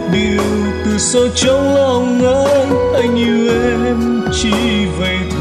điều từ sâu trong lòng anh yêu em chỉ vậy thôi.